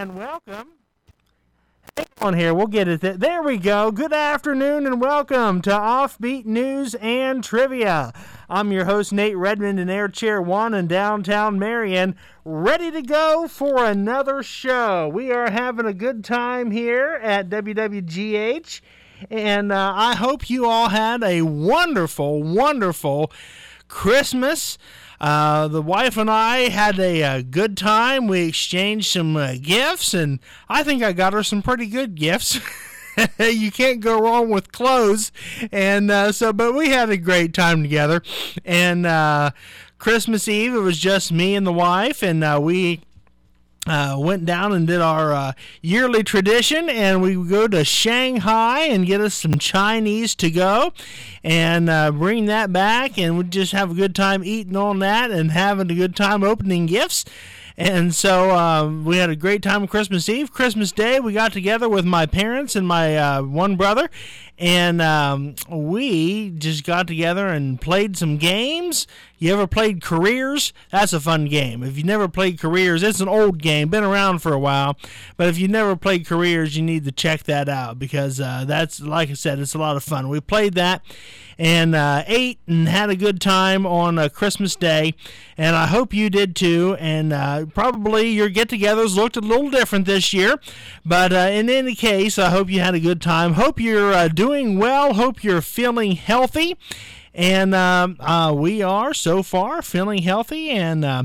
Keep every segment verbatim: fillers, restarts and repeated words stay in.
and welcome. Hang on here, we'll get it. There we go. Good afternoon and welcome to Offbeat News and Trivia. I'm your host, Nate Redmond, in Air Chair one in downtown Marion, ready to go for another show. We are having a good time here at W W G H, and uh, I hope you all had a wonderful, wonderful Christmas. Uh, the wife and I had a, a good time. We exchanged some uh, gifts, and I think I got her some pretty good gifts. You can't go wrong with clothes, and uh, so. But we had a great time together. And uh, Christmas Eve, it was just me and the wife, and uh, we. Uh, went down and did our uh, yearly tradition, and we go to Shanghai and get us some Chinese to go and uh, bring that back, and we just have a good time eating on that and having a good time opening gifts. And so uh, we had a great time on Christmas Eve. Christmas Day, we got together with my parents and my uh, one brother, and um, we just got together and played some games. You ever played Careers? That's a fun game. If you never played Careers, it's an old game, been around for a while. But if you never played Careers, you need to check that out because uh, that's, like I said, it's a lot of fun. We played that and uh, ate and had a good time on uh, Christmas Day, and I hope you did too. And uh, probably your get-togethers looked a little different this year, but uh, in any case, I hope you had a good time. Hope you're uh, doing well. Hope you're feeling healthy. And um, uh, we are so far feeling healthy and uh,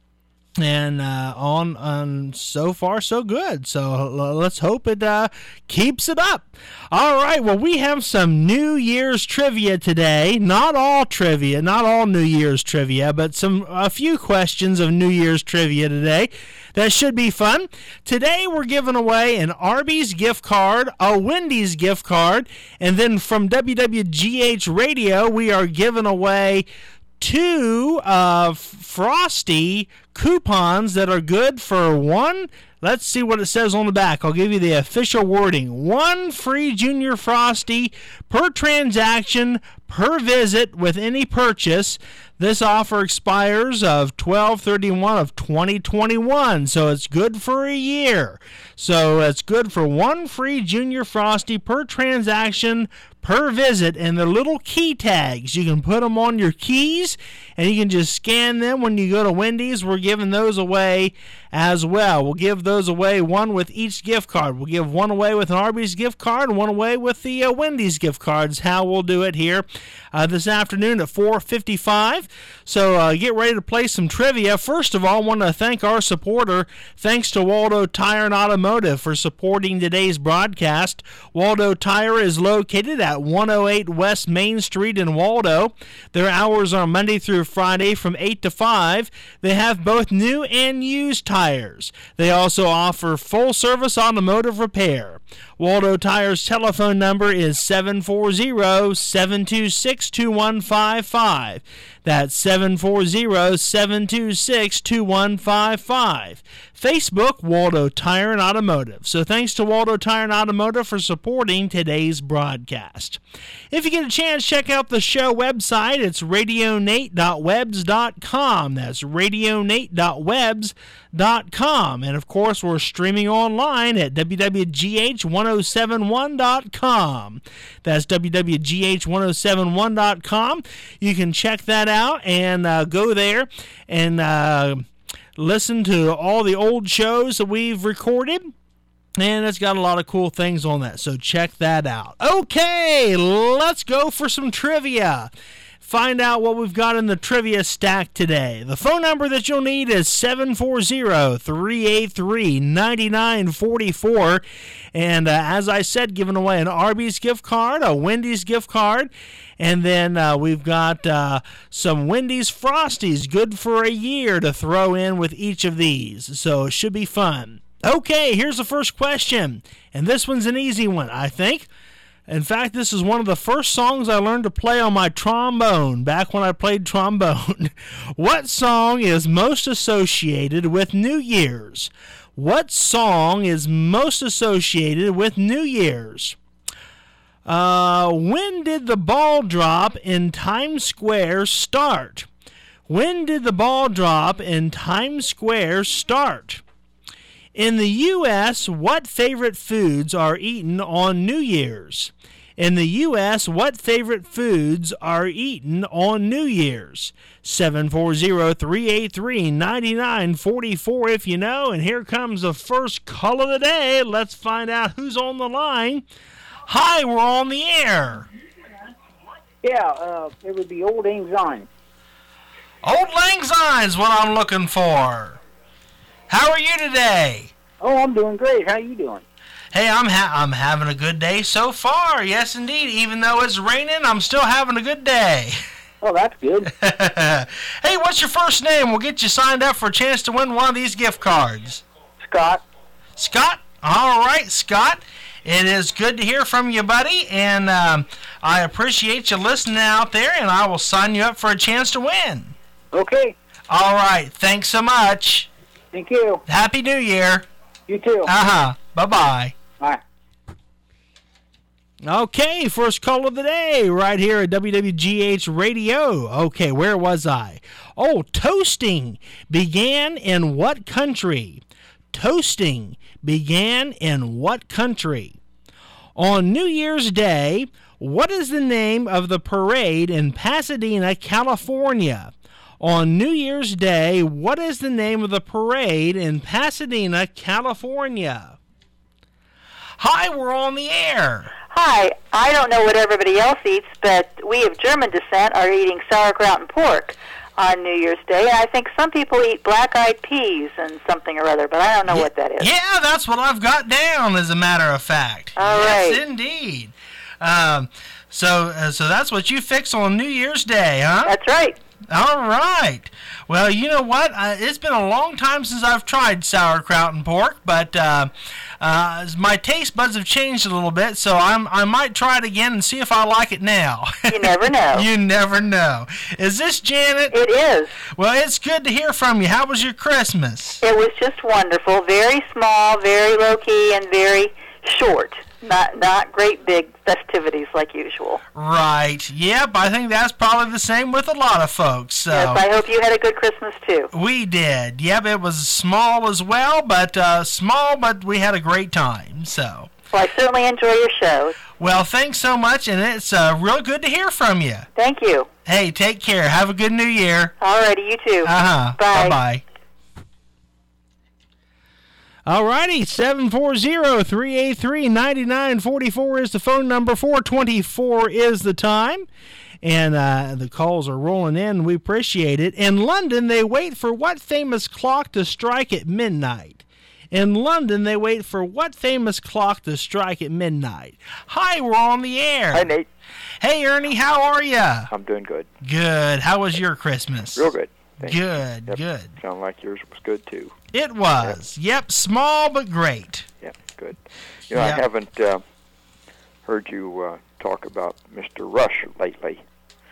and uh, on on so far so good. So l- let's hope it uh, keeps it up. All right. Well, we have some New Year's trivia today. Not all trivia, not all New Year's trivia, but some a few questions of New Year's trivia today. That should be fun. Today we're giving away an Arby's gift card, a Wendy's gift card, and then from W W G H Radio we are giving away two uh, Frosty coupons that are good for one. Let's see what it says on the back. I'll give you the official wording. One free Junior Frosty per transaction per visit with any purchase. This offer expires of twelve thirty-one of twenty twenty-one, so it's good for a year. So it's good for one free Junior Frosty per transaction per visit, and they're little key tags. You can put them on your keys, and you can just scan them when you go to Wendy's. We're giving those away as well. We'll give those away, one with each gift card. We'll give one away with an Arby's gift card and one away with the uh, Wendy's gift cards. How we'll do it here uh, this afternoon at four fifty-five. So uh, get ready to play some trivia. First of all, I want to thank our supporter. Thanks to Waldo Tire and Automotive for supporting today's broadcast. Waldo Tire is located at one oh eight West Main Street in Waldo. Their hours are Monday through Friday from eight to five. They have both new and used tires. They also offer full-service automotive repair. Waldo Tire's telephone number is seven four zero, seven two six, two one five five. That's seven four zero, seven two six, two one five five. Facebook, Waldo Tire and Automotive. So thanks to Waldo Tire and Automotive for supporting today's broadcast. If you get a chance, check out the show website. It's radio nate dot webs dot com. That's radio nate dot webs dot com. And of course, we're streaming online at w w w dot g h one oh seven one dot com. That's w w w dot g h one oh seven one dot com. You can check that out and uh, go there and uh, listen to all the old shows that we've recorded. And it's got a lot of cool things on that, so check that out. Okay, let's go for some trivia. Find out what we've got in the trivia stack today. The phone number that you'll need is seven four zero, three eight three, nine nine four four. And uh, as I said, giving away an Arby's gift card, a Wendy's gift card, and then uh, we've got uh, some Wendy's Frosties, good for a year to throw in with each of these. So it should be fun. Okay, here's the first question, and this one's an easy one, I think. In fact, this is one of the first songs I learned to play on my trombone, back when I played trombone. What song is most associated with New Year's? What song is most associated with New Year's? Uh, when did the ball drop in Times Square start? When did the ball drop in Times Square start? In the U S, what favorite foods are eaten on New Year's? In the U S, what favorite foods are eaten on New Year's? seven four zero, three eight three, nine nine four four if you know. And here comes the first call of the day. Let's find out who's on the line. Hi, we're on the air. Yeah, uh, it would be Old Lang Syne. Old Lang Syne's what I'm looking for. How are you today? Oh, I'm doing great. How you doing? Hey, I'm ha- I'm having a good day so far. Yes, indeed. Even though it's raining, I'm still having a good day. Oh, that's good. Hey, what's your first name? We'll get you signed up for a chance to win one of these gift cards. Scott. Scott? All right, Scott. It is good to hear from you, buddy, and um, I appreciate you listening out there, and I will sign you up for a chance to win. Okay. All right. Thanks so much. Thank you. Happy New Year. You too. Uh-huh. Bye-bye. Bye. Okay, first call of the day right here at W W G H Radio. Okay, where was I? Oh, toasting began in what country? Toasting began in what country? On New Year's Day, what is the name of the parade in Pasadena, California? On New Year's Day, what is the name of the parade in Pasadena, California? Hi, we're on the air. Hi, I don't know what everybody else eats, but we of German descent are eating sauerkraut and pork on New Year's Day. And I think some people eat black-eyed peas and something or other, but I don't know yeah, what that is. Yeah, that's what I've got down, as a matter of fact. All yes, right. indeed. Um, so, uh, so that's what you fix on New Year's Day, huh? That's right. All right. Well, you know what? Uh, it's been a long time since I've tried sauerkraut and pork, but uh, uh, my taste buds have changed a little bit, so I'm, I might try it again and see if I like it now. You never know. You never know. Is this Janet? It is. Well, it's good to hear from you. How was your Christmas? It was just wonderful. Very small, very low-key, and very short. Not not great big festivities like usual. Right. Yep, I think that's probably the same with a lot of folks. So. Yes, I hope you had a good Christmas, too. We did. Yep, it was small as well, but uh, small, but we had a great time. So. Well, I certainly enjoy your show. Well, thanks so much, and it's uh, real good to hear from you. Thank you. Hey, take care. Have a good New Year. All righty, you too. Uh-huh. Bye. Bye-bye. All righty, seven four zero, three eight three, nine nine four four is the phone number. four twenty-four is the time. And uh, the calls are rolling in. We appreciate it. In London, they wait for what famous clock to strike at midnight? In London, they wait for what famous clock to strike at midnight? Hi, we're on the air. Hi, Nate. Hey, Ernie, how are you? I'm doing good. Good. How was your Christmas? Real good. Thanks. Good, Yep. good. Sound like yours was good, too. It was. Yep, yep, small but great. Yeah, good. You know, Yep. I haven't uh, heard you uh, talk about Mister Rush lately.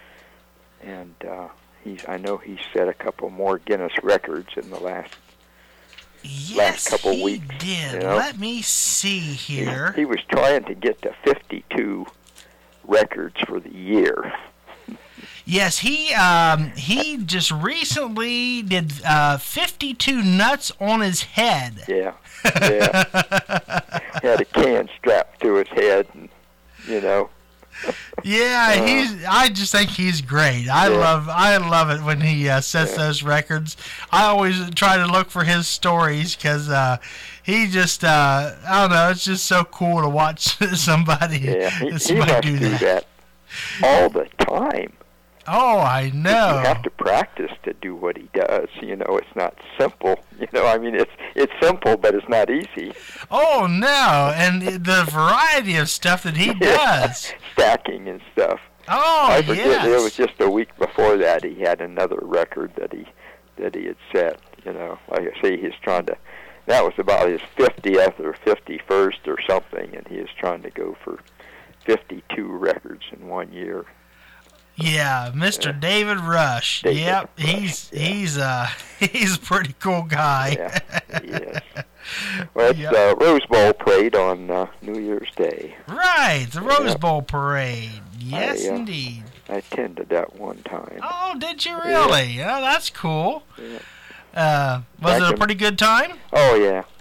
And uh, he's I know he's set a couple more Guinness records in the last Yes, last couple he weeks. did. You know? Let me see here. He, he was trying to get to fifty-two records for the year. Yes, he um, he just recently did uh, fifty-two nuts on his head. Yeah, yeah. He had a can strapped to his head, and, you know. Yeah, Uh, he's. I just think he's great. I Yeah. love. I love it when he uh, sets Yeah. those records. I always try to look for his stories because uh, he just. Uh, I don't know. It's just so cool to watch somebody. Yeah, he, he somebody has do to do that. that all the time. Oh, I know. You have to practice to do what he does. You know, it's not simple. You know, I mean, it's it's simple, but it's not easy. Oh no! And the variety of stuff that he does. Stacking and stuff. Oh I forget. yes. It was just a week before that he had another record that he that he had set. You know, like I say, he's trying to. That was about his fiftieth or fifty-first or something, and he is trying to go for fifty-two records in one year. Yeah, Mister Yeah. David Rush. David yep, Rush, he's yeah. he's uh he's a pretty cool guy. Yeah, yes. Well, it's Yep. uh, Rose Bowl parade on uh, New Year's Day. Right, the Rose Yep. Bowl parade. Yes, I, uh, indeed. I attended that one time. Oh, did you really? Oh, that's cool. Yeah. Uh, was Back it a in- pretty good time? Oh yeah,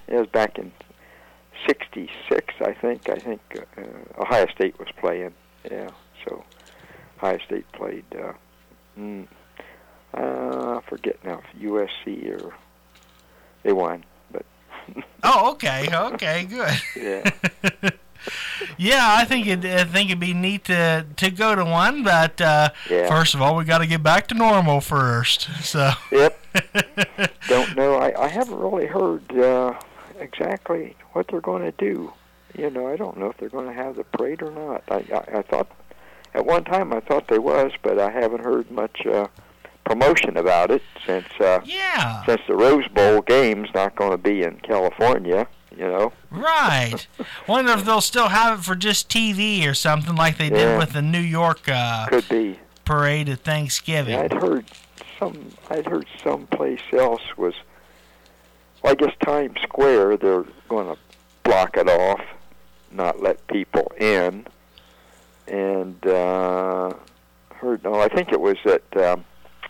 It was back in sixty-six, I think. I think uh, Ohio State was playing. Yeah, so Ohio State played. Uh, mm, uh, I forget now if U S C or they won, but. Oh, okay, okay, good. Yeah. Yeah, I think it. I think it'd be neat to to go to one, but uh, yeah. first of all, we got to get back to normal first. So. Yep. Don't know. I, I haven't really heard uh, exactly what they're going to do. You know, I don't know if they're going to have the parade or not. I, I I thought at one time I thought they was, but I haven't heard much uh, promotion about it since. Uh, yeah. Since the Rose Bowl game's not going to be in California. You know. Right. Wonder if they'll still have it for just T V or something like they yeah. did with the New York uh, Could be. parade at Thanksgiving. Yeah, I'd heard some. I'd heard someplace else was. Well, I guess Times Square. They're going to block it off, not let people in, and uh, heard. No, I think it was at. Um,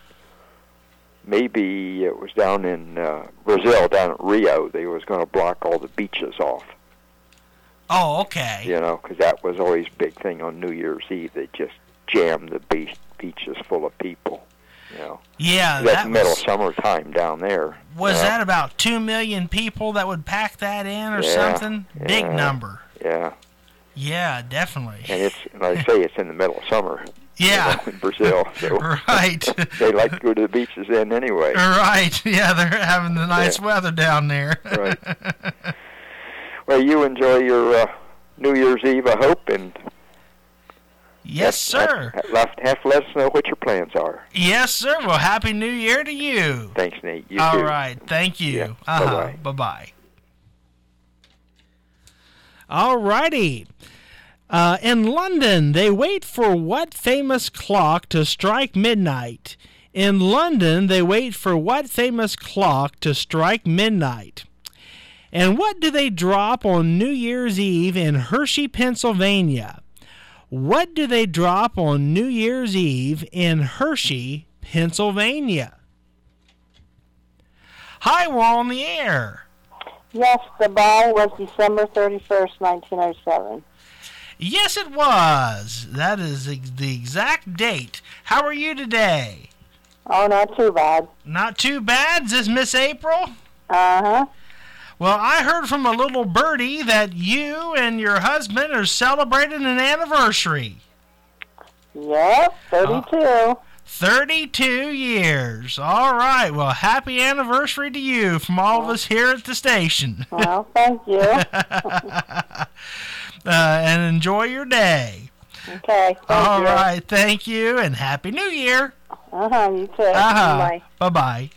Maybe it was down in uh, Brazil, down at Rio. They was going to block all the beaches off. Oh, okay. You know, because that was always a big thing on New Year's Eve. They just jammed the beach, beaches full of people. You know. Yeah, that's that middle was, summertime down there. Was you know? that about two million people that would pack that in, or yeah, something? Yeah, Big number. Yeah. Yeah, definitely. And it's, like I say, it's in the middle of summer. Yeah. You know, in Brazil. So right. They like to go to the beaches then anyway. Right. Yeah, they're having the nice yeah. weather down there. Right. Well, you enjoy your uh, New Year's Eve, I hope, and yes, have, sir. Have, have, have to let us know what your plans are. Yes, sir. Well, Happy New Year to you. Thanks, Nate. You All too. All right. Thank you. Yeah. Uh-huh. Bye-bye. Bye-bye. All righty. Uh, in London, they wait for what famous clock to strike midnight? In London, they wait for what famous clock to strike midnight? And what do they drop on New Year's Eve in Hershey, Pennsylvania? What do they drop on New Year's Eve in Hershey, Pennsylvania? Hi, we're on the air. Yes, the ball was December thirty-first, nineteen oh seven. Yes, it was. That is the exact date. How are you today? Oh, not too bad. Not too bad? Is this Miss April? Uh-huh. Well, I heard from a little birdie that you and your husband are celebrating an anniversary. Yep, thirty-two. Uh, thirty-two years. All right. Well, happy anniversary to you from all of us here at the station. Well, thank you. Uh, and enjoy your day. Okay. Thank All you. right. Thank you, and Happy New Year. Uh-huh. You too. Uh-huh. Bye. Bye-bye.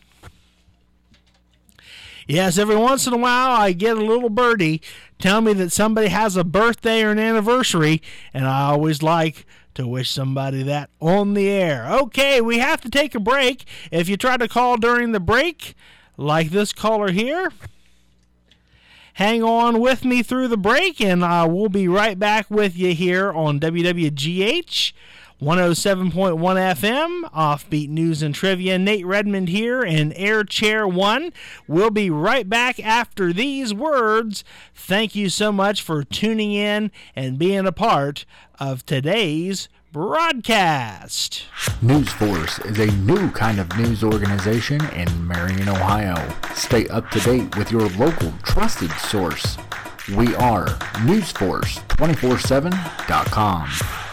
Yes, every once in a while I get a little birdie tell me that somebody has a birthday or an anniversary, and I always like to wish somebody that on the air. Okay, we have to take a break. If you try to call during the break, like this caller here, hang on with me through the break, and uh, we'll be right back with you here on W W G H one oh seven point one F M, Offbeat News and Trivia. Nate Redmond here in Air Chair one. We'll be right back after these words. Thank you so much for tuning in and being a part of today's broadcast. News Force is a new kind of news organization in Marion, Ohio. Stay up to date with your local trusted source. We are news force two four seven dot com.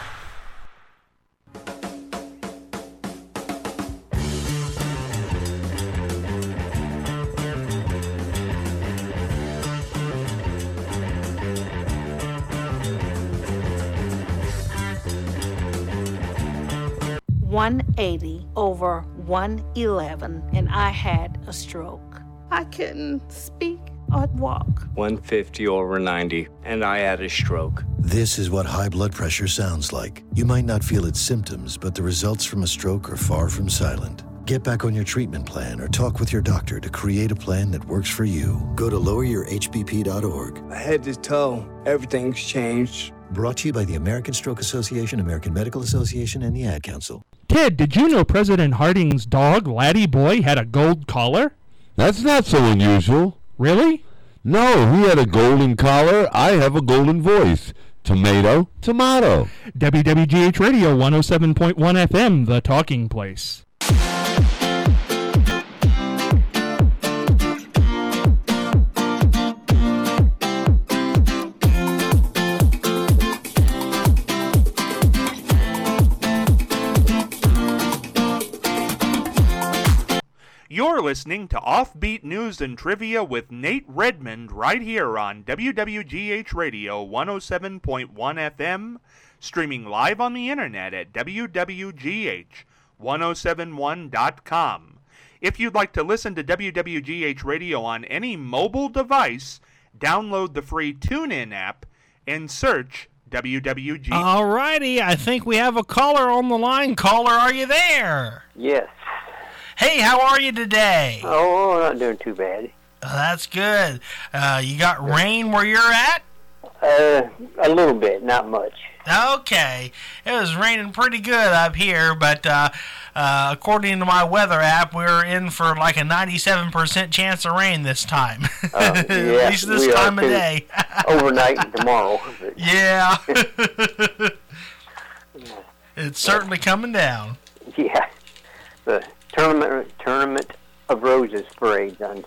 one eighty over one eleven, and I had a stroke. I couldn't speak or walk. one fifty over ninety, and I had a stroke. This is what high blood pressure sounds like. You might not feel its symptoms, but the results from a stroke are far from silent. Get back on your treatment plan or talk with your doctor to create a plan that works for you. Go to lower your h b p dot org. Head to toe, everything's changed. Brought to you by the American Stroke Association, American Medical Association, and the Ad Council. Ted, did you know President Harding's dog, Laddie Boy, had a gold collar? That's not so unusual. Really? No, he had a golden collar. I have a golden voice. Tomato, tomato. W W G H Radio one oh seven point one F M, the talking place. You're listening to Offbeat News and Trivia with Nate Redmond right here on W W G H Radio one oh seven point one F M, streaming live on the internet at W W G H ten seventy-one dot com. If you'd like to listen to W W G H Radio on any mobile device, download the free TuneIn app and search W W G. All righty, I think we have a caller on the line. Caller, are you there? Yes. Hey, how are you today? Oh, not doing too bad. Oh, that's good. Uh, you got rain where you're at? Uh, a little bit, not much. Okay. It was raining pretty good up here, but uh, uh, according to my weather app, we're in for like a ninety-seven percent chance of rain this time. Uh, yeah, At least this time of day. Overnight and tomorrow. Yeah. It's certainly coming down. Yeah. The tournament tournament of roses parade's on.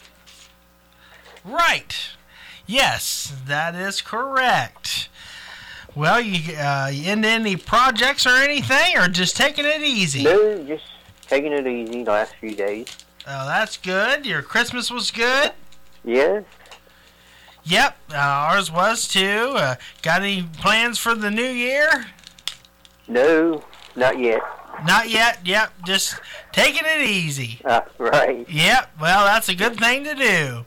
Right. Yes, that is correct. Well, you, uh, you into any projects or anything, or just taking it easy? No, just taking it easy the last few days. Oh, that's good. Your Christmas was good? Yes. Yep, uh, ours was too. Uh, got any plans for the new year? No, not yet. Not yet, yep, just taking it easy. Uh, right. Yep, well, that's a good thing to do.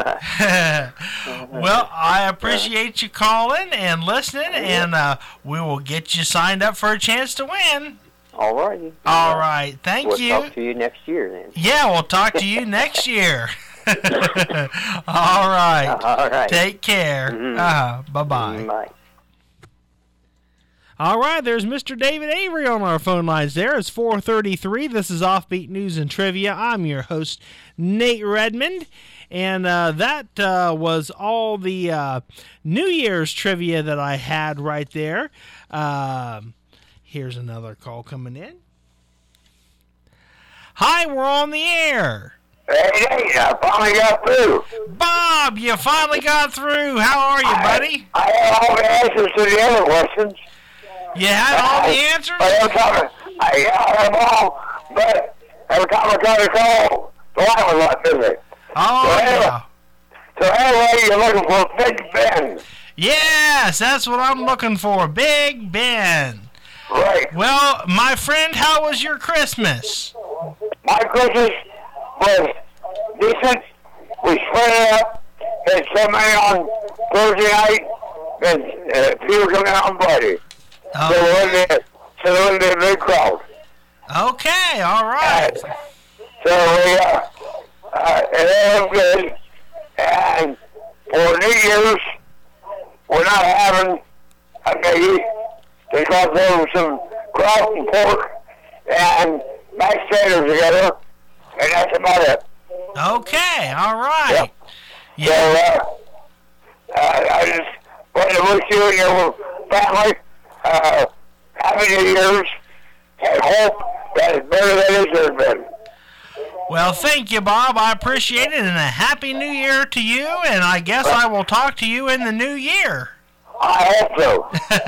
Well, I appreciate you calling and listening, and uh, we will get you signed up for a chance to win. All righty. All right, thank we'll you. We'll talk to you next year then. Yeah, we'll talk to you next year. All right. All right. Take care. Mm-hmm. Uh, bye-bye. Bye. All right, there's Mister David Avery on our phone lines there. It's four thirty-three. This is Offbeat News and Trivia. I'm your host, Nate Redmond. And uh, that uh, was all the uh, New Year's trivia that I had right there. Uh, here's another call coming in. Hi, we're on the air. Hey, hey, I finally got through. Bob, you finally got through. How are you, buddy? I, I had all the answers to the other questions. You had all the answers? But every time I, I had them all, but every time I tried to call, the line was not busy. Oh, so anyway, yeah. So anyway, you're looking for Big Ben. Yes, that's what I'm looking for, Big Ben. Right. Well, my friend, how was your Christmas? My Christmas was decent. We spread it up. Had somebody on Thursday night, and uh, people coming out on Friday. Oh. So there wasn't a, so there wasn't a big crowd. Okay, all right. Uh, so we, uh, uh, it was good. And for New Year's, we're not having a biggie because there was some kraut and pork and mashed potatoes together, and that's about it. Okay, all right. Yep. Yeah. So, uh, uh, I just want to wish you and your family uh, happy New Year's and hope that it's better than it should have been. Well, thank you, Bob. I appreciate it, and a happy New Year to you, and I guess I will talk to you in the new year. I hope so.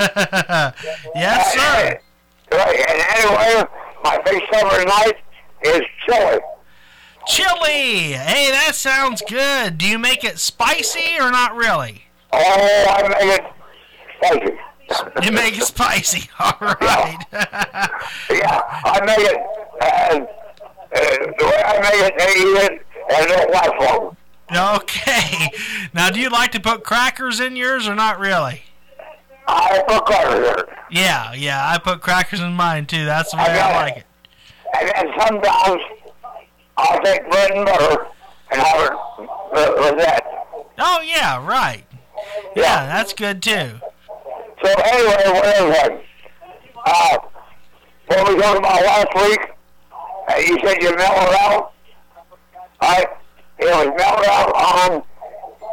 Yes, sir. Right, and anyway, my big summer night is chili. Chili! Hey, that sounds good. Do you make it spicy or not really? Oh, I make it spicy. You make it spicy, all right. Yeah, yeah I make it, and uh, the way I make it, they eat it, and it don't last long. Okay. Now, do you like to put crackers in yours or not really? I put crackers in it. Yeah, yeah, I put crackers in mine too. That's the way I, I like it. And then sometimes I'll take bread and butter and have it with, with that. Oh, yeah, right. Yeah, yeah, that's good too. So anyway, whatever. Uh, what we talked about last week, uh, you said you mellowed out. I, it was mellowed out on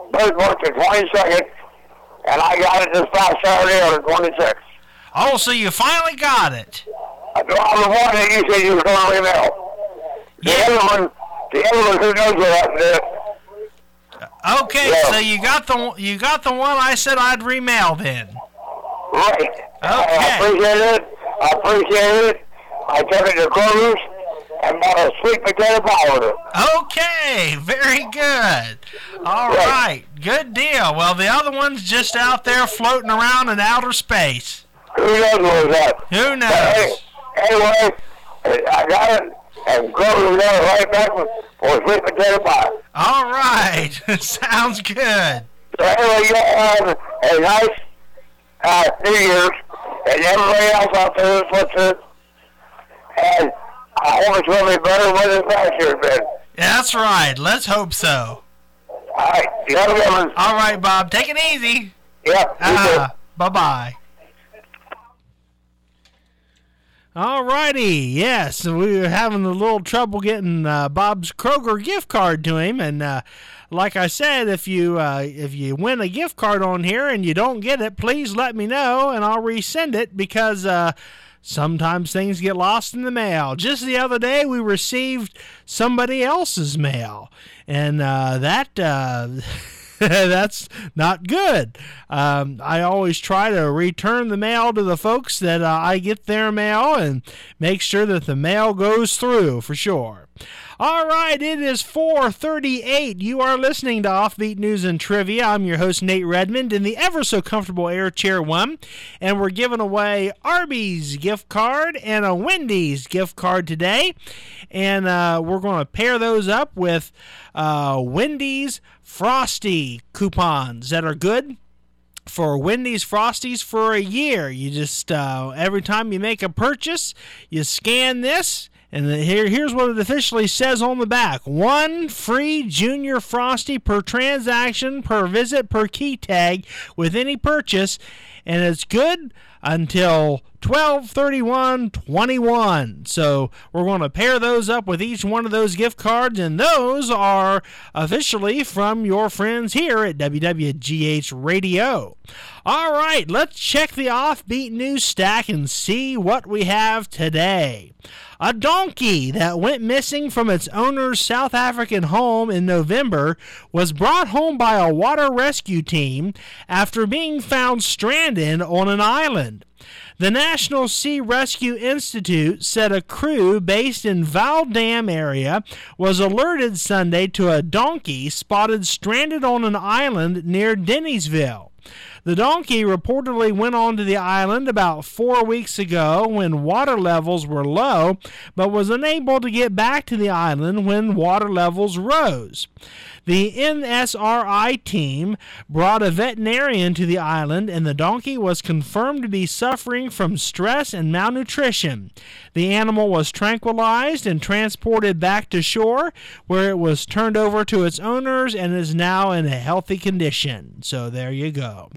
birth month the twenty-second, and I got it this past Saturday on the twenty-sixth. Oh, so you finally got it. I'm the one that you said you were going to email. The Yeah. other one, the other one, who knows what happened to it? Okay, Yeah. so you got the you got the one I said I'd remail then. Right. Okay. I appreciate it. I appreciate it. I took it to Kroger's and bought a sweet potato pie with it. Okay, very good. All right, good deal. Well, the other one's just out there floating around in outer space. Who knows what was that? Who knows? But hey, anyway, I got it, and Kroger's got it right back for for a sweet potato pie. All right, sounds good. So anyway, you have a nice uh, New Year's, and everybody else out there is what's it. And I hope it's going to be better than this last year's been. That's right. Let's hope so. All right, you have a good one. All right, Bob. Take it easy. Yeah, you Uh, too. bye-bye. All righty. Yes, we were having a little trouble getting uh, Bob's Kroger gift card to him, and uh, like I said, if you uh, if you win a gift card on here and you don't get it, please let me know, and I'll resend it because uh, sometimes things get lost in the mail. Just the other day, we received somebody else's mail, and uh, that. Uh, That's not good. Um, I always try to return the mail to the folks that uh, I get their mail and make sure that the mail goes through for sure. All right, it is four thirty-eight. You are listening to Offbeat News and Trivia. I'm your host, Nate Redmond, in the ever-so-comfortable Air Chair one, and we're giving away Arby's gift card and a Wendy's gift card today, and uh, we're going to pair those up with uh, Wendy's Frosty coupons that are good for Wendy's Frosties for a year. You just, uh, every time you make a purchase, you scan this, and here, here's what it officially says on the back. One free Junior Frosty per transaction, per visit, per key tag with any purchase, and it's good until twelve thirty-one twenty-one. So we're going to pair those up with each one of those gift cards, and those are officially from your friends here at W W G H Radio. All right, let's check the Offbeat News stack and see what we have today. A donkey that went missing from its owner's South African home in November was brought home by a water rescue team after being found stranded on an island. The National Sea Rescue Institute said a crew based in Val Dam area was alerted Sunday to a donkey spotted stranded on an island near Dennisville. The donkey reportedly went onto the island about four weeks ago when water levels were low, but was unable to get back to the island when water levels rose. The N S R I team brought a veterinarian to the island, and the donkey was confirmed to be suffering from stress and malnutrition. The animal was tranquilized and transported back to shore, where it was turned over to its owners and is now in a healthy condition. So there you go.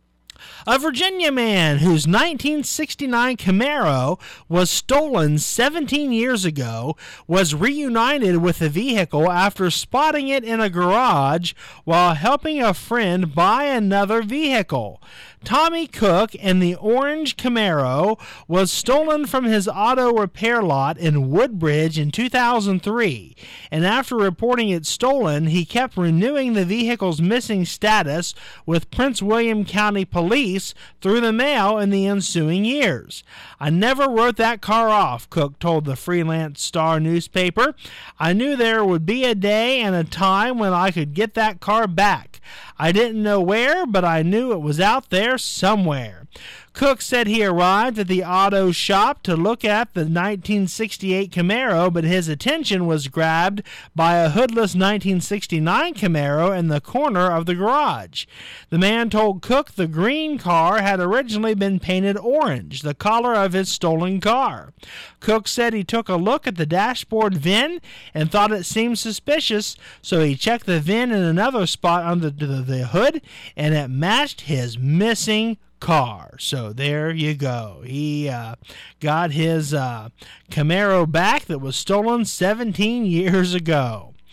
A Virginia man whose nineteen sixty-nine Camaro was stolen seventeen years ago was reunited with the vehicle after spotting it in a garage while helping a friend buy another vehicle. Tommy Cook in the orange Camaro was stolen from his auto repair lot in Woodbridge in two thousand three, and after reporting it stolen, he kept renewing the vehicle's missing status with Prince William County Police through the mail in the ensuing years. I never wrote that car off, Cook told the Freelance Star newspaper. I knew there would be a day and a time when I could get that car back. I didn't know where, but I knew it was out there somewhere. Cook said he arrived at the auto shop to look at the nineteen sixty-eight Camaro, but his attention was grabbed by a hoodless nineteen sixty-nine Camaro in the corner of the garage. The man told Cook the green car had originally been painted orange, the color of his stolen car. Cook said he took a look at the dashboard V I N and thought it seemed suspicious, so he checked the V I N in another spot under the, the hood, and it matched his missing car. So there you go. He uh, got his uh, Camaro back that was stolen seventeen years ago.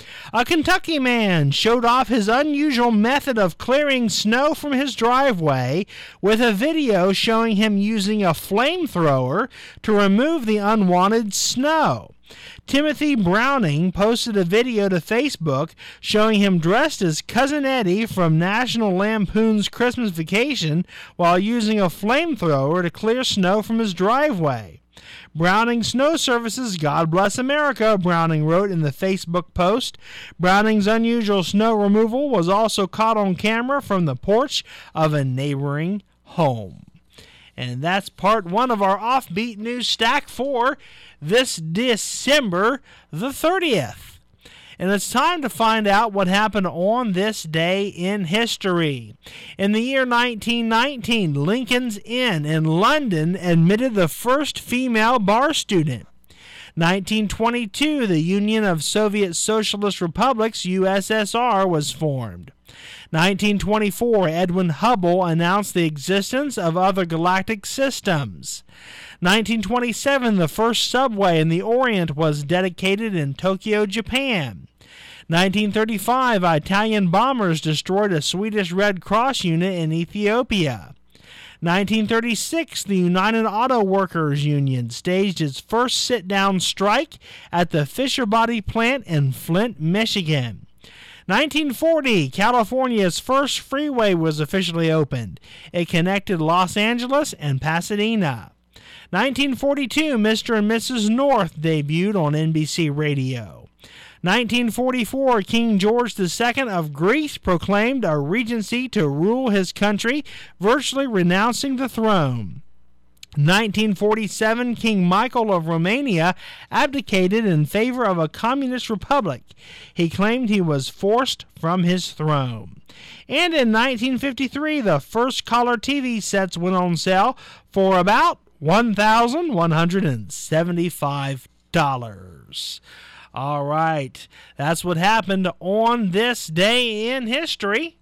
A Kentucky man showed off his unusual method of clearing snow from his driveway with a video showing him using a flamethrower to remove the unwanted snow. Timothy Browning posted a video to Facebook showing him dressed as Cousin Eddie from National Lampoon's Christmas Vacation while using a flamethrower to clear snow from his driveway. Browning Snow Services, God bless America, Browning wrote in the Facebook post. Browning's unusual snow removal was also caught on camera from the porch of a neighboring home. And that's part one of our Offbeat News Stack for this December the thirtieth. And it's time to find out what happened on this day in history. In the year nineteen nineteen, Lincoln's Inn in London admitted the first female bar student. nineteen twenty-two, the Union of Soviet Socialist Republics, U S S R, was formed. nineteen twenty-four, Edwin Hubble announced the existence of other galactic systems. nineteen twenty-seven, the first subway in the Orient was dedicated in Tokyo, Japan. nineteen thirty-five, Italian bombers destroyed a Swedish Red Cross unit in Ethiopia. nineteen thirty-six, the United Auto Workers Union staged its first sit-down strike at the Fisher Body plant in Flint, Michigan. nineteen forty, California's first freeway was officially opened. It connected Los Angeles and Pasadena. nineteen forty-two, Mister and Missus North debuted on N B C Radio. nineteen forty-four, King George the Second of Greece proclaimed a regency to rule his country, virtually renouncing the throne. nineteen forty-seven, King Michael of Romania abdicated in favor of a communist republic. He claimed he was forced from his throne. And in nineteen fifty-three, the first color T V sets went on sale for about one thousand one hundred seventy-five dollars. All right, that's what happened on this day in history.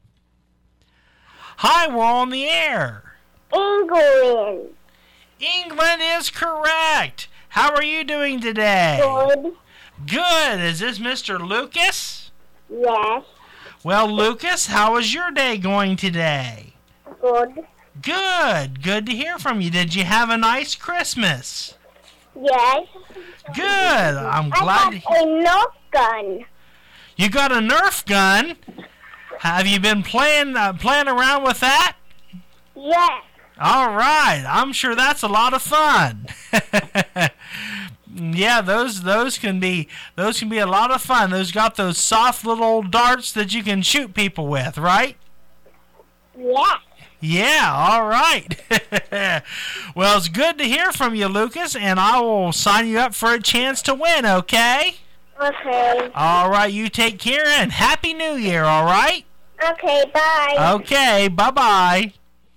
Hi, we're on the air. England. England is correct. How are you doing today? Good. Good. Is this Mister Lucas? Yes. Well, Lucas, how is your day going today? Good. Good. Good to hear from you. Did you have a nice Christmas? Yes. Good. I'm glad. I got a Nerf gun. You got a Nerf gun? Have you been playing uh, playing around with that? Yes. All right. I'm sure that's a lot of fun. Yeah, those those can be those can be a lot of fun. Those got those soft little darts that you can shoot people with, right? Yeah. Yeah, all right. Well, it's good to hear from you, Lucas, and I will sign you up for a chance to win, okay? Okay. All right, you take care, and Happy New Year, all right? Okay, bye. Okay, bye-bye.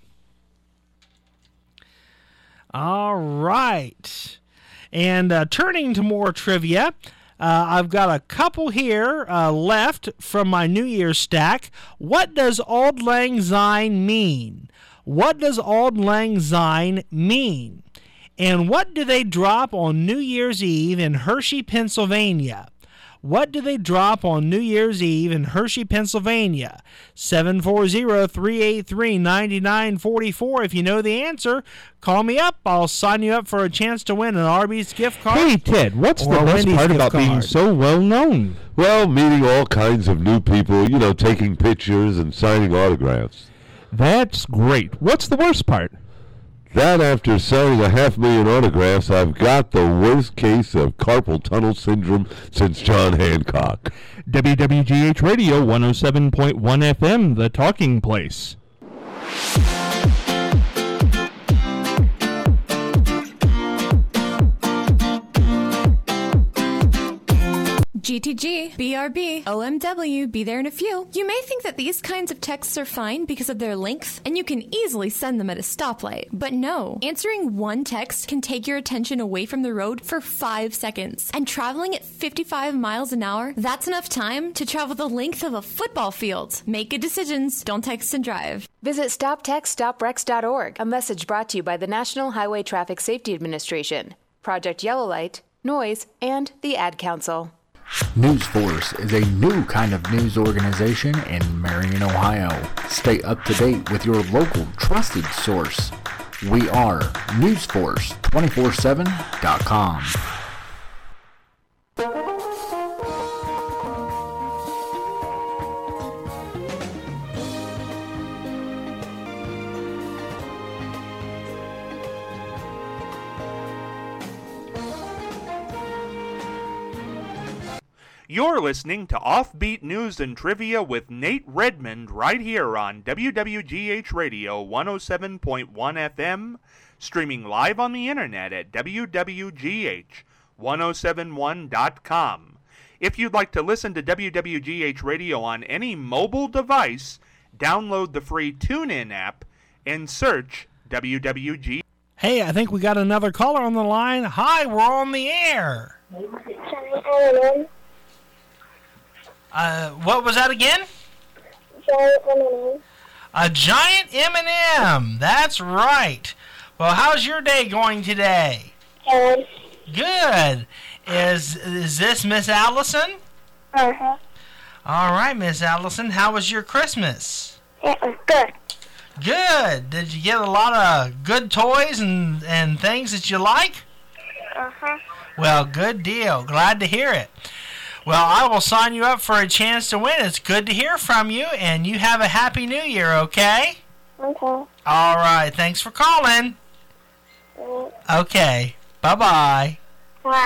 All right. And uh, turning to more trivia, Uh, I've got a couple here uh, left from my New Year's stack. What does Auld Lang Syne mean? What does Auld Lang Syne mean? And what do they drop on New Year's Eve in Hershey, Pennsylvania? What do they drop on New Year's Eve in Hershey, Pennsylvania? seven four zero, three eight three, nine nine four four. If you know the answer, call me up. I'll sign you up for a chance to win an Arby's gift card. Hey, Ted, what's the or a best Wendy's part gift about card. being so well known? Well, meeting all kinds of new people, you know, taking pictures and signing autographs. That's great. What's the worst part? That after signing a half million autographs, I've got the worst case of carpal tunnel syndrome since John Hancock. W W G H Radio one oh seven point one F M, The Talking Place. G T G, B R B, O M W, be there in a few. You may think that these kinds of texts are fine because of their length, and you can easily send them at a stoplight. But no, answering one text can take your attention away from the road for five seconds. And traveling at fifty-five miles an hour, that's enough time to travel the length of a football field. Make good decisions. Don't text and drive. Visit stop text stop wrecks dot org. A message brought to you by the National Highway Traffic Safety Administration, Project Yellow Light, Noise, and the Ad Council. News Force is a new kind of news organization in Marion, Ohio. Stay up to date with your local trusted source. We are news force two four seven dot com. You're listening to Offbeat News and Trivia with Nate Redmond right here on W W G H Radio one oh seven point one F M, streaming live on the internet at W W G H one oh seven one dot com. If you'd like to listen to W W G H Radio on any mobile device, download the free TuneIn app and search W W G. Hey, I think we got another caller on the line. Hi, we're on the air. Uh, what was that again? Giant M and M. A giant M and M. That's right. Well, how's your day going today? Good. Good. Is is this Miss Allison? Uh-huh. All right, Miss Allison. How was your Christmas? It was good. Good. Did you get a lot of good toys and, and things that you like? Uh-huh. Well, good deal. Glad to hear it. Well, I will sign you up for a chance to win. It's good to hear from you, and you have a happy new year, okay? Okay. All right. Thanks for calling. Mm. Okay. Bye-bye. Bye.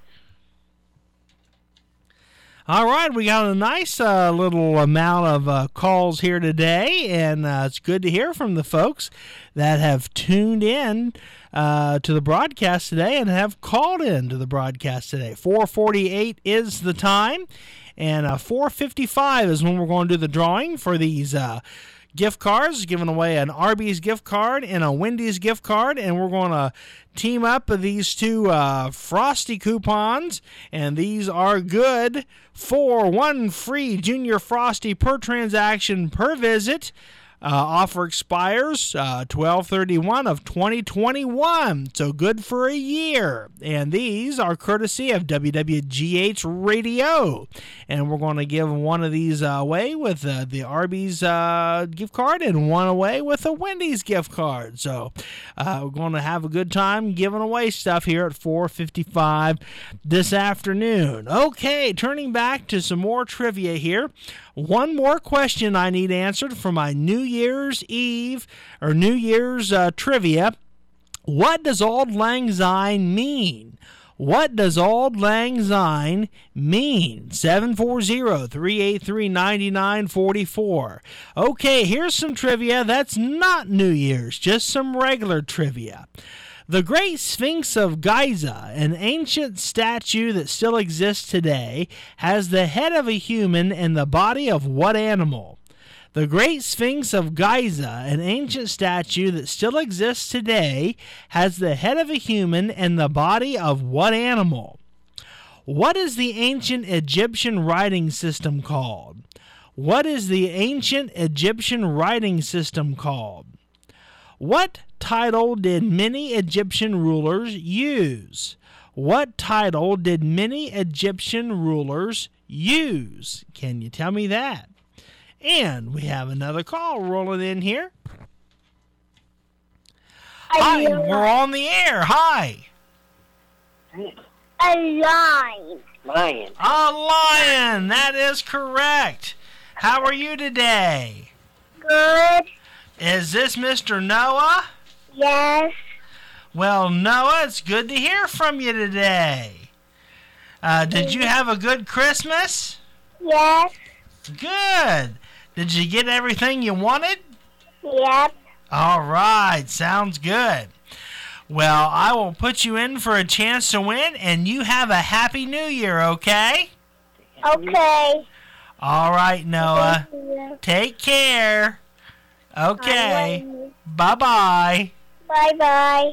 All right, we got a nice uh, little amount of uh, calls here today, and uh, it's good to hear from the folks that have tuned in uh, to the broadcast today and have called in to the broadcast today. four forty-eight is the time, and uh, four fifty-five is when we're going to do the drawing for these uh, gift cards, giving away an Arby's gift card and a Wendy's gift card, and we're going to team up these two uh, Frosty coupons, and these are good for one free Junior Frosty per transaction per visit. Uh, offer expires uh, twelve thirty-one of twenty twenty-one, so good for a year. And these are courtesy of W W G H Radio. And we're going to give one of these uh, away with uh, the Arby's uh, gift card and one away with a Wendy's gift card. So uh, we're going to have a good time giving away stuff here at four fifty-five this afternoon. Okay, turning back to some more trivia here. One more question I need answered for my New Year's Eve or New Year's uh, trivia. What does Auld Lang Syne mean? What does Auld Lang Syne mean? seven four zero, three eight three, nine nine four four. Okay, here's some trivia that's not New Year's, just some regular trivia. The Great Sphinx of Giza, an ancient statue that still exists today, has the head of a human and the body of what animal? The Great Sphinx of Giza, an ancient statue that still exists today, has the head of a human and the body of what animal? What is the ancient Egyptian writing system called? What is the ancient Egyptian writing system called? What title did many Egyptian rulers use? What title did many Egyptian rulers use? Can you tell me that? And we have another call rolling in here. Hi, we're on the air. Hi. A lion. Lion. A lion. That is correct. How are you today? Good. Is this Mister Noah? Yes. Well, Noah, it's good to hear from you today. Uh, did you have a good Christmas? Yes. Good. Did you get everything you wanted? Yep. All right. Sounds good. Well, I will put you in for a chance to win, and you have a Happy New Year, okay? Okay. All right, Noah. Take care. Okay. Bye-bye. Bye-bye.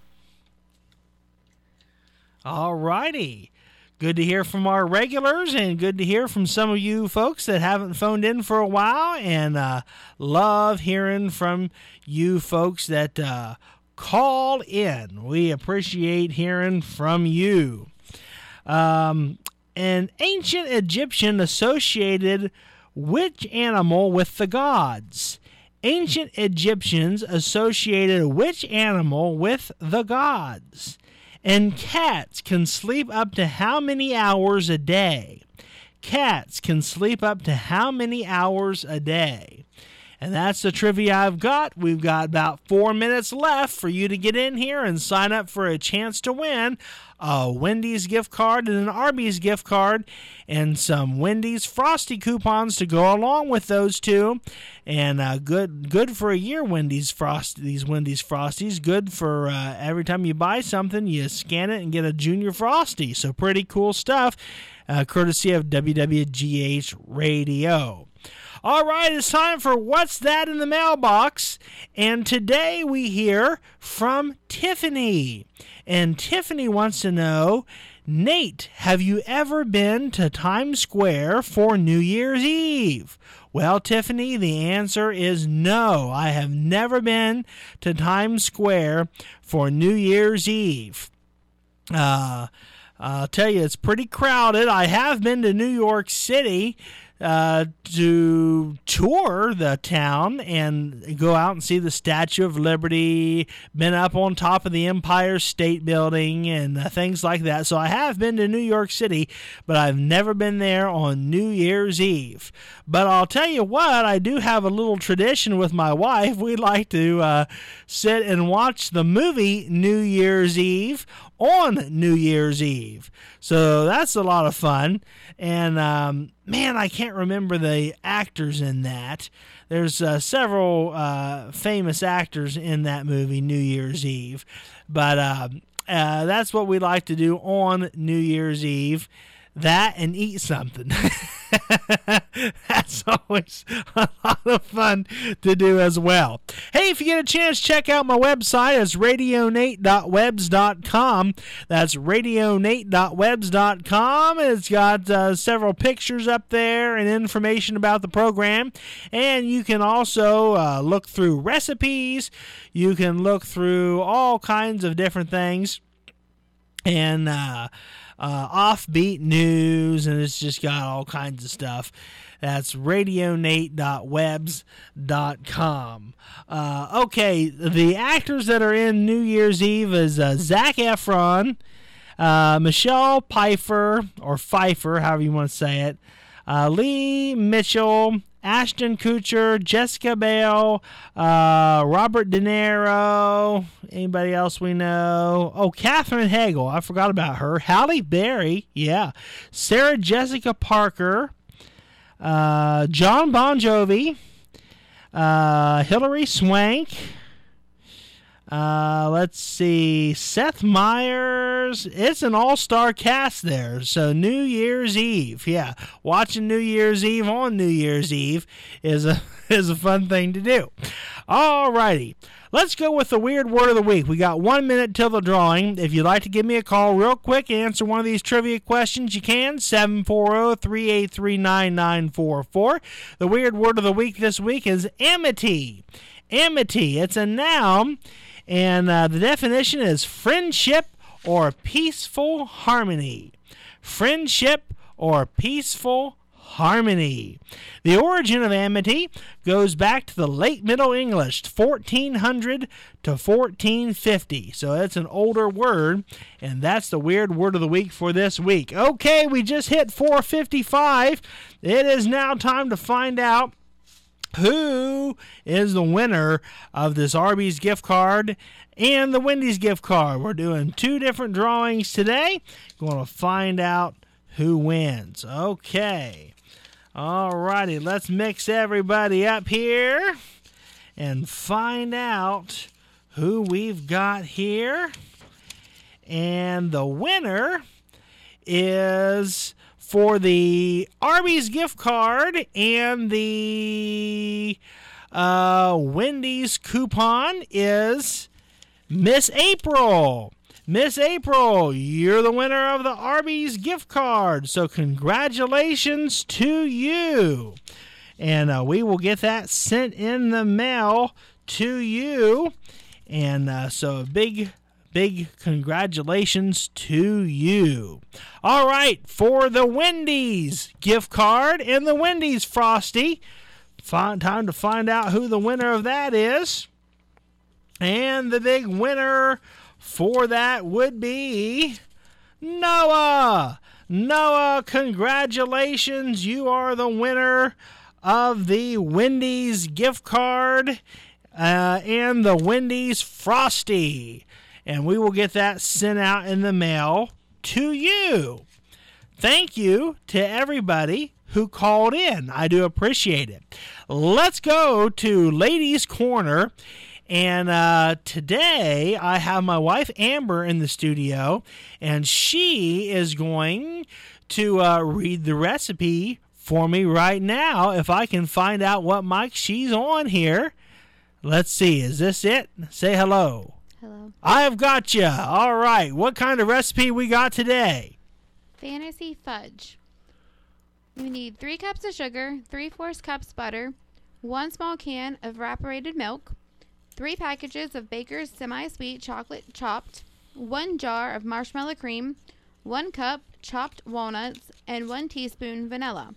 All righty. Good to hear from our regulars, and good to hear from some of you folks that haven't phoned in for a while, and uh, love hearing from you folks that uh, call in. We appreciate hearing from you. Um, An ancient Egyptian associated which animal with the gods? Ancient Egyptians associated which animal with the gods? And cats can sleep up to how many hours a day? Cats can sleep up to how many hours a day? And that's the trivia I've got. We've got about four minutes left for you to get in here and sign up for a chance to win a Wendy's gift card and an Arby's gift card and some Wendy's Frosty coupons to go along with those two. And uh, good good for a year, Wendy's Frost, these Wendy's Frosties. Good for uh, every time you buy something, you scan it and get a Junior Frosty. So pretty cool stuff, uh, courtesy of W W G H Radio. All right, it's time for What's That in the Mailbox? And today we hear from Tiffany. And Tiffany wants to know, Nate, have you ever been to Times Square for New Year's Eve? Well, Tiffany, the answer is no. I have never been to Times Square for New Year's Eve. Uh, I'll tell you, it's pretty crowded. I have been to New York City uh, to tour the town and go out and see the Statue of Liberty, been up on top of the Empire State Building and uh, things like that. So I have been to New York City, but I've never been there on New Year's Eve. But I'll tell you what, I do have a little tradition with my wife. We like to uh, sit and watch the movie New Year's Eve on New Year's Eve. So that's a lot of fun. And um, man, I can't remember the actors in that. There's uh, several uh, famous actors in that movie, New Year's Eve. But uh, uh, that's what we like to do on New Year's Eve. That and eat something. That's always a lot of fun to do as well. Hey, if you get a chance, check out my website. It's radio nate dot webs dot com. That's radio nate dot webs dot com. It's got uh, several pictures up there and information about the program. And you can also uh, look through recipes. You can look through all kinds of different things. And, uh, Uh, offbeat news, and it's just got all kinds of stuff. That's radio nate dot webs dot com. Uh, okay, the actors that are in New Year's Eve is uh, Zac Efron, uh, Michelle Pfeiffer, or Pfeiffer, however you want to say it, uh, Lee Mitchell, Ashton Kutcher, Jessica Biel, uh, Robert De Niro, anybody else we know? Oh, Katherine Heigl, I forgot about her. Halle Berry, yeah. Sarah Jessica Parker, uh, John Bon Jovi, uh, Hilary Swank, Uh, let's see, Seth Meyers. It's an all-star cast there. So New Year's Eve, yeah, watching New Year's Eve on New Year's Eve is a is a fun thing to do. All righty, let's go with the weird word of the week. We got one minute till the drawing. If you'd like to give me a call real quick and answer one of these trivia questions, you can. seven four zero, three eight three, nine nine four four. The weird word of the week this week is amity. Amity. It's a noun. And uh, the definition is friendship or peaceful harmony. Friendship or peaceful harmony. The origin of amity goes back to the late Middle English, fourteen hundred to fourteen fifty. So it's an older word, and that's the weird word of the week for this week. Okay, we just hit four fifty-five. It is now time to find out who is the winner of this Arby's gift card and the Wendy's gift card. We're doing two different drawings today. Going to find out who wins. Okay. All righty. Let's mix everybody up here and find out who we've got here. And the winner is, for the Arby's gift card and the uh, Wendy's coupon, is Miss April. Miss April, you're the winner of the Arby's gift card. So congratulations to you. And uh, we will get that sent in the mail to you. And uh, so a big big congratulations to you. All right, for the Wendy's gift card and the Wendy's Frosty, find, time to find out who the winner of that is. And the big winner for that would be Noah. Noah, congratulations. You are the winner of the Wendy's gift card uh, and the Wendy's Frosty. And we will get that sent out in the mail to you. Thank you to everybody who called in. I do appreciate it. Let's go to Ladies' Corner. And uh, today I have my wife Amber in the studio, and she is going to uh, read the recipe for me right now. If I can find out what mic she's on here. Let's see. Is this it? Say hello. Hello. I've got you. All right. What kind of recipe we got today? Fantasy fudge. We need three cups of sugar, three-fourths cups butter, one small can of evaporated milk, three packages of Baker's semi-sweet chocolate chopped, one jar of marshmallow cream, one cup chopped walnuts, and one teaspoon vanilla.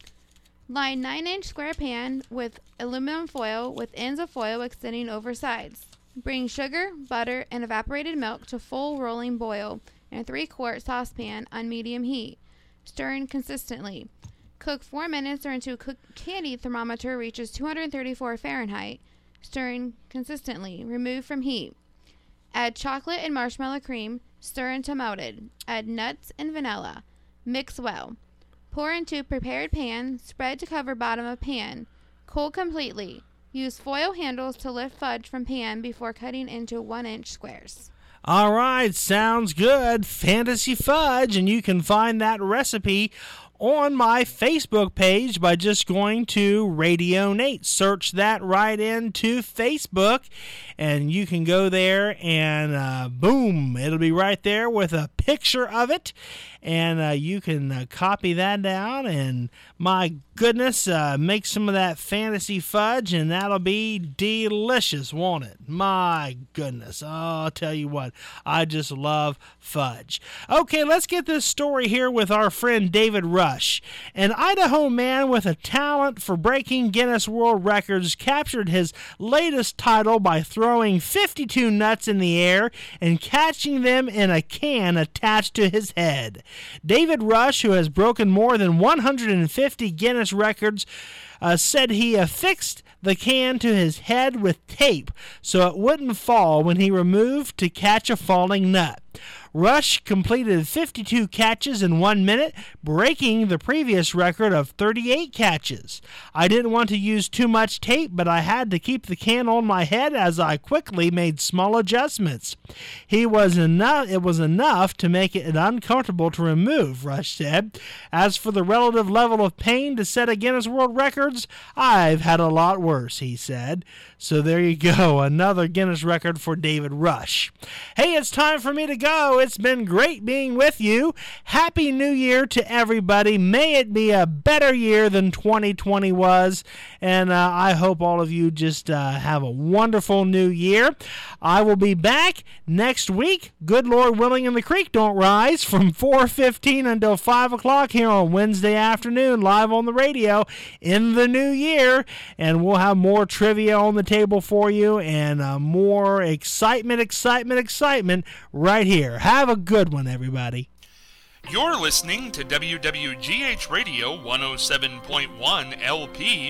Line nine inch square pan with aluminum foil with ends of foil extending over sides. Bring sugar, butter, and evaporated milk to full rolling boil in a three quart saucepan on medium heat, stirring consistently. Cook four minutes or until cook candy thermometer reaches two hundred thirty-four Fahrenheit, stirring consistently. Remove from heat. Add chocolate and marshmallow cream. Stir until melted. Add nuts and vanilla. Mix well. Pour into prepared pan. Spread to cover bottom of pan. Cool completely. Use foil handles to lift fudge from pan before cutting into one inch squares. All right, sounds good. Fantasy fudge, and you can find that recipe on my Facebook page by just going to Radio Nate. Search that right into Facebook, and you can go there and uh, boom, it'll be right there with a picture of it, and uh, you can uh, copy that down, and my goodness, uh, make some of that fantasy fudge, and that'll be delicious, won't it? My goodness. Oh, I'll tell you what, I just love fudge. Okay, let's get this story here with our friend David Rush. An Idaho man with a talent for breaking Guinness World Records captured his latest title by throwing fifty-two nuts in the air and catching them in a can attached to his head. David Rush, who has broken more than one hundred fifty Guinness records, uh, said he affixed the can to his head with tape so it wouldn't fall when he removed to catch a falling nut. Rush completed fifty-two catches in one minute, breaking the previous record of thirty-eight catches. I didn't want to use too much tape, but I had to keep the can on my head as I quickly made small adjustments. He was enough. It was enough to make it uncomfortable to remove, Rush said. As for the relative level of pain to set a Guinness World Records, I've had a lot worse, he said. So there you go, another Guinness record for David Rush. Hey, it's time for me to go. It's been great being with you. Happy New Year to everybody. May it be a better year than twenty twenty was. And uh, I hope all of you just uh, have a wonderful new year. I will be back next week, good Lord willing, and the creek don't rise, from four fifteen until five o'clock here on Wednesday afternoon, live on the radio in the new year. And we'll have more trivia on the table for you and uh, more excitement, excitement, excitement right here. Have a good one, everybody. You're listening to W W G H Radio one oh seven point one L P